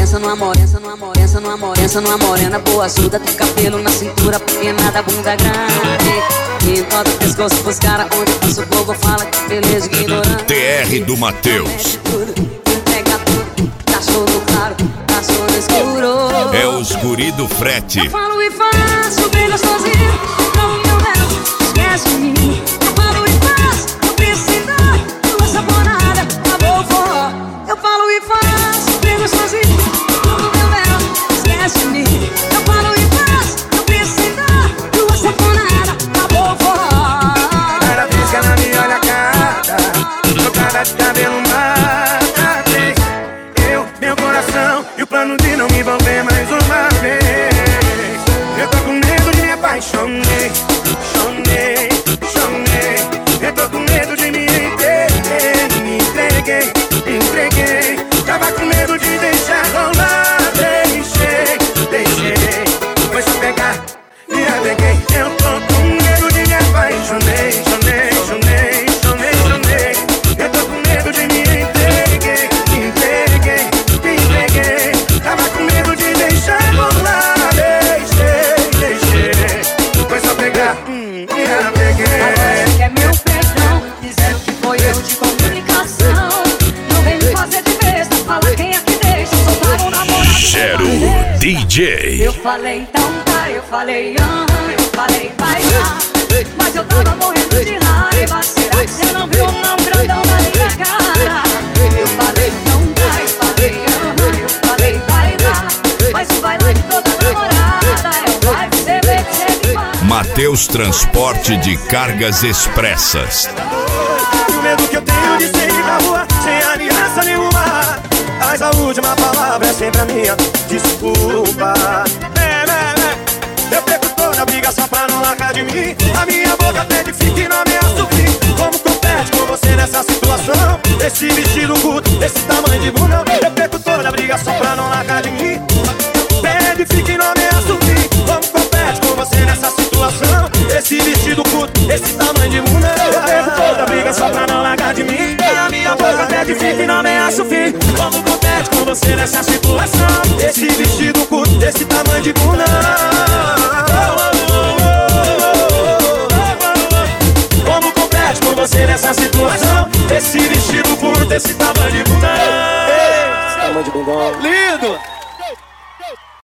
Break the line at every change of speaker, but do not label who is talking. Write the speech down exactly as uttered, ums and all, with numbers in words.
pensa numa morena, pensa numa morena, pensa numa morena, pensa numa morena boazuda, tem cabelo na cintura, pequenada, bunda grande. Enquanto o pescoço pros caras, onde passa o povo fala que beleza ignorante.
T R do Matheus.
Entrega tudo, tá show no claro, tá show no escuro.
É os guri do frete.
Eu falo e faço, bem gostosinho, não me engano, esquece de mim. Eu falo e faço, não precisa, tua sabonada, acabou o forró. Eu falo e faço, bem gostosinho, não me engano, esquece de mim. Eu falo e faço, não precisa, tua sabonada, acabou o forró.
Cada vez que ela me olha a cara, trocada de cabelo mata três. Eu, meu coração e o plano de não me envolver mais uma vez. Eu tô com medo de me apaixonei, chonei, chonei. Eu tô com medo de me entreguei, me entreguei, me entreguei. Tava com medo de deixar rolar, deixei, deixei. Foi só pegar, me apeguei. Eu tô com medo de me apaixonei, chonei, chonei, chonei, chonei. Eu tô com medo de me entreguei, me entreguei, me entreguei. Tava com medo de deixar rolar, deixei, deixei. Foi só pegar, hum, me apeguei.
Agora você quer meu perdão, dizendo que foi erro de comunicação. Não vem me fazer de besta, fala quem é que deixa soltar um namorado.
Cheiro D J.
Eu falei então tá, eu falei aham, eu falei vai lá. Mas eu tava morrendo de raiva, será que você não viu não grandão na minha cara? Eu falei então tá, eu falei aham, eu falei vai lá. Mas o vai lá de toda namorada é o vai, você vê que você me faz.
Matheus Transporte de Cargas Expressas.
O medo que eu tenho de sair pra rua sem aliança nenhuma. Mas a última palavra é sempre a minha desculpa. É, é, é. Eu perco toda a briga só pra não largar de mim. A minha boca pede fique e não ameaça o fim. Como compete com você nessa situação? Esse vestido curto, esse tamanho de bunda. Eu perco toda a briga só pra não largar de mim. Pede fique e não ameaça o fim. Como compete com você nessa situação? Esse vestido curto, esse tamanho de bunda. Eu perco toda a briga só pra não largar de mim. A minha boca pede fique e não ameaça o fim. Como compete com você nessa situação? Esse vestido curto, esse tamanho de bunda. Como compete com você nessa situação? Esse vestido curto, esse tamanho de bunda. Esse tamanho de bunda. Lindo!